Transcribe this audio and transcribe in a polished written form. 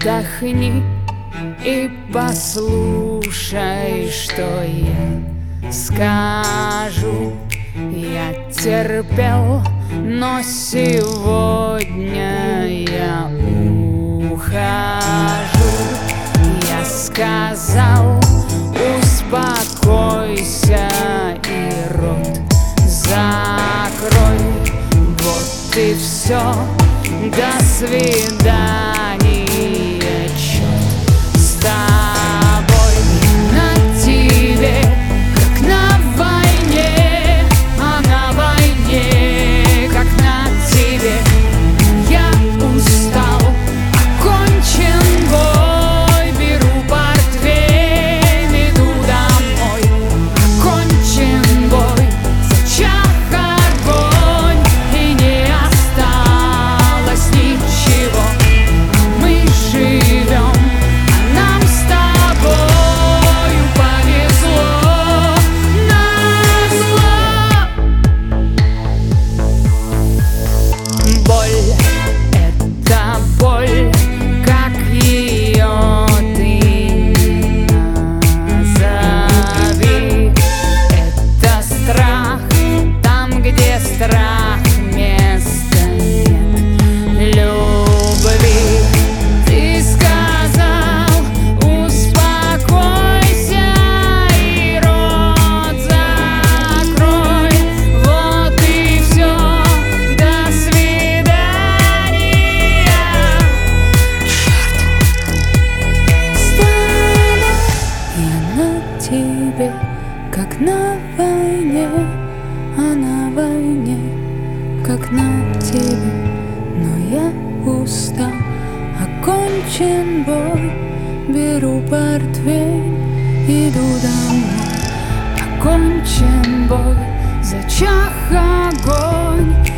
Отдохни и послушай, что я скажу. Я терпел, но сегодня я ухожу. Я сказал: успокойся и рот закрой. Вот и все, до свидания, черт с тобой. На тебе, как на войне, а на войне, как на тебе. Я устал, окончен бой, беру портвейн, иду домой. Окончен бой, зачах огонь, и не осталось ничего. Мы живем, а нам с тобою повезло. Назло. Боль — это боль, как ее ты назови. Это страх, там, где страх, места нет любви. Ты сказал: успокойся и рот закрой. Вот и все, до свидания. Я на тебе, как на войне, а на войне, как на тебе. Но я устал, окончен бой, беру портвейн, иду домой. Окончен бой, зачах огонь,